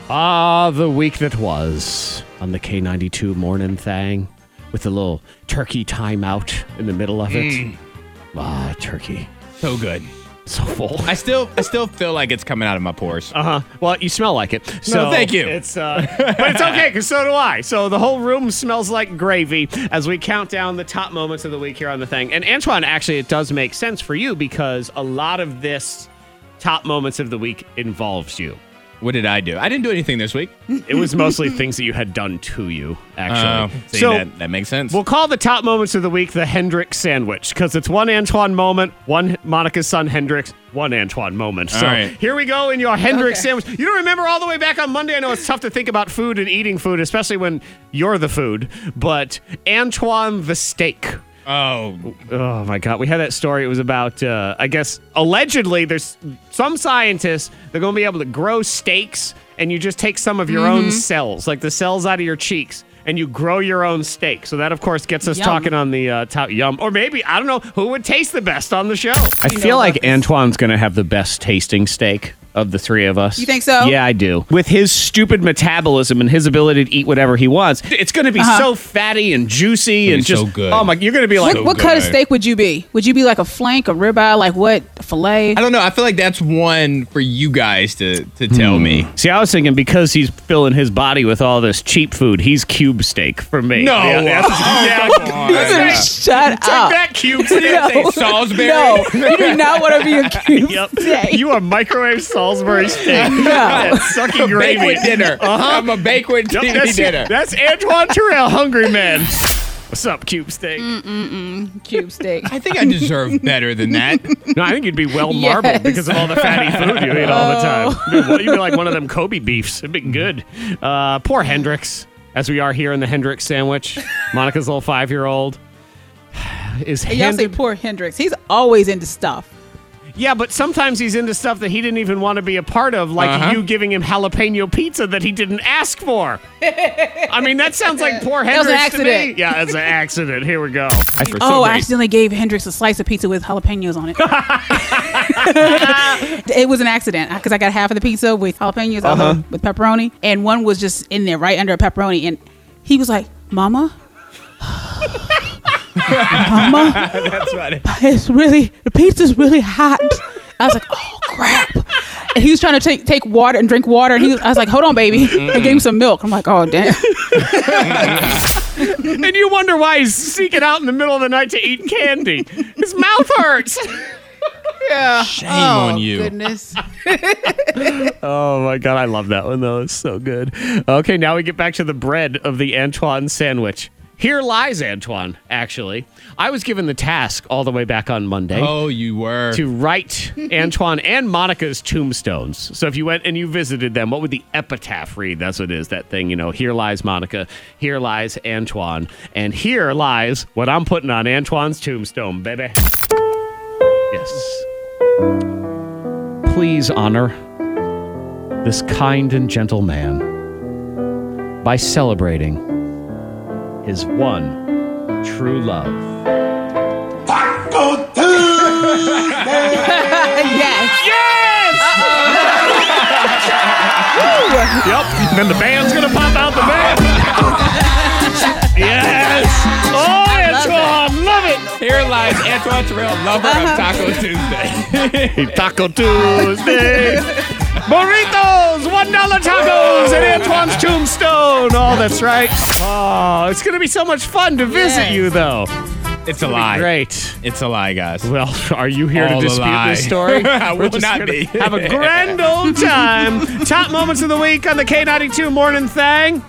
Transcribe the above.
The week that was on the K92 morning thing with a little turkey timeout in the middle of it. Turkey. So good. So full. I still feel like it's coming out of my pores. Well, you smell like it. So thank you. It's but it's okay because so do I. So the whole room smells like gravy as we count down the top moments of the week here on the thing. And Antoine, actually, it does make sense for you because a lot of this top moments of the week involves you. What did I do? I didn't do anything this week. It was mostly things that you had done to you, actually. So that makes sense. We'll call the top moments of the week the Hendrix sandwich because it's one Antoine moment, one Monica's son Hendrix, one Antoine moment. So Here we go in your Hendrix sandwich. You don't remember all the way back on Monday? I know it's tough to think about food and eating food, especially when you're the food, but Antoine the steak. Oh my God. We had that story. It was about, I guess, allegedly there's some scientists, they're going to be able to grow steaks and you just take some of your own cells, like the cells out of your cheeks, and you grow your own steak. So that, of course, gets us talking on the top. Yum. Or maybe, I don't know, who would taste the best on the show? I feel like Antoine's going to have the best tasting steak of the three of us. You think so? Yeah, I do. With his stupid metabolism and his ability to eat whatever he wants, it's going to be so fatty and juicy and just so good. Oh my! You're going to be like, what cut of steak would you be? Would you be like a flank, a ribeye, like what? A filet? I don't know. I feel like that's one for you guys to tell me. See, I was thinking because he's filling his body with all this cheap food, he's cube steak for me. No. Shut up. Take that cube steak. Say Salisbury. No, you do not want to be a cube steak. You are microwave Salisbury steak. No. That's sucking gravy. Banquet dinner. I'm a banquet TV dinner. That's Antoine Terrell, hungry man. What's up, cube steak? Cube steak. I think I deserve better than that. No, I think you'd be well marbled because of all the fatty food you eat all the time. You'd be like one of them Kobe beefs. It'd be good. Poor Hendrix, as we are here in the Hendrix sandwich. Monica's little 5-year-old is Y'all say poor Hendrix. He's always into stuff. Yeah, but sometimes he's into stuff that he didn't even want to be a part of, like you giving him jalapeno pizza that he didn't ask for. I mean, that sounds like poor Hendrix was an accident. to me. Yeah, it's an accident. Here we go. I accidentally gave Hendrix a slice of pizza with jalapenos on it. It was an accident because I got half of the pizza with jalapenos with pepperoni, and one was just in there right under a pepperoni, and he was like, "Mama." Mama, That's right. the pizza's really hot. I was like, oh crap. And he was trying to take water and drink water. And I was like, hold on, baby. I gave him some milk. I'm like, oh, damn. And you wonder why he's seeking out in the middle of the night to eat candy. His mouth hurts. Yeah. Shame on you. Goodness. Oh my God. I love that one though. It's so good. Okay. Now we get back to the bread of the Antoine sandwich. Here lies Antoine, actually. I was given the task all the way back on Monday. Oh, you were. To write Antoine and Monica's tombstones. So if you went and you visited them, what would the epitaph read? That's what it is, that thing, here lies Monica, here lies Antoine, and here lies what I'm putting on Antoine's tombstone, baby. Yes. Please honor this kind and gentle man by celebrating his one true love. Taco Tuesday! Yes! Yep. Then the band's gonna pop out the band. Yes. Oh, Antoine, love it. Here lies Antoine Terrell, lover of Taco Tuesday. Taco Tuesday. Burritos, $1 tacos at Antoine's tombstone. Oh, that's right. Oh, it's going to be so much fun to visit you, though. It's a lie. Great. It's a lie, guys. Well, are you here All to a dispute lie. this story? I will not gonna be. Have a grand old time. Top moments of the week on the K92 Morning Thang.